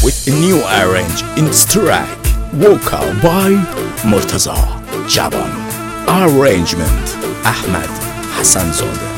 with a new arrange in this track, vocal by Murtaza Jaban, arrangement Ahmad Hassanzadeh.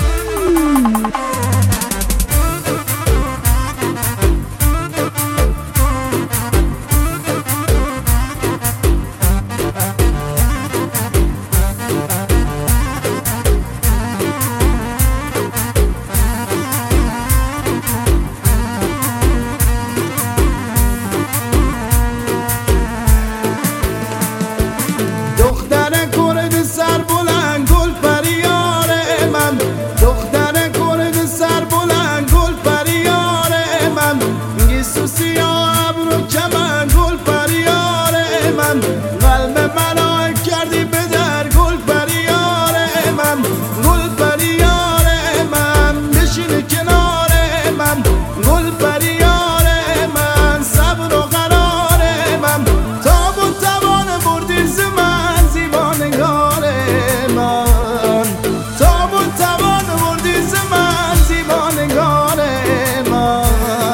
قلب منو کردی به در گل پریار من، گل پریار من، بشین کنار من، گل پریار من، صبر و قرار من، تاب و توان بردی ز من زیبانگار من، تاب و توان بردی ز من زیبانگار من.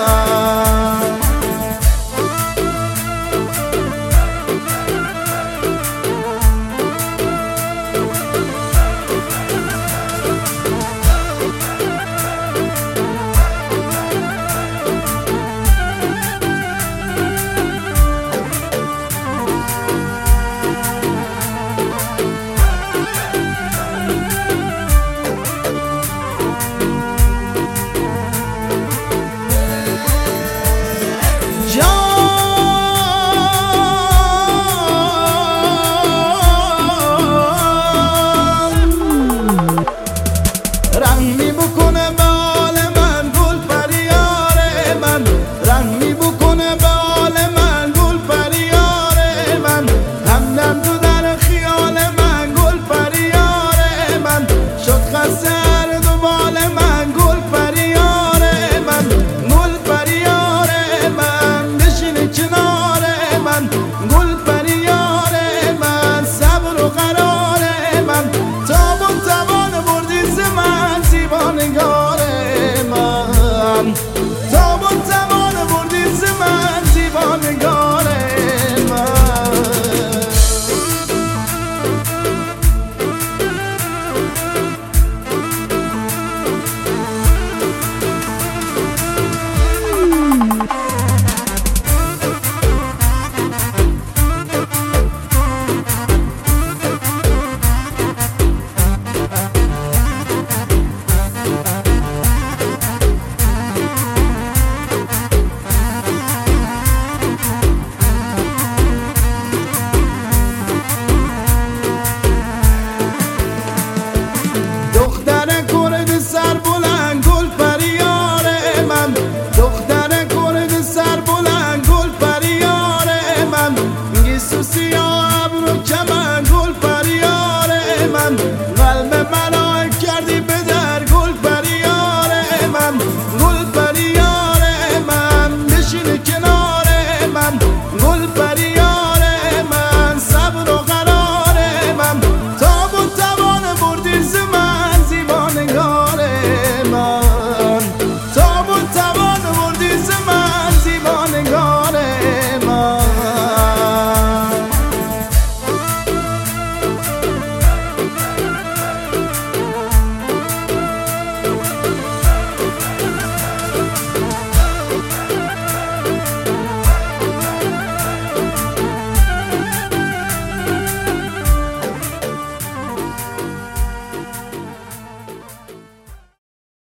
گل پریار من، صبر و قرار من، تاب و توان بردی ز من زیبانگار من، تاب و توان بردی ز من زیبانگار من. قلب منو کردی به در گل پریار من،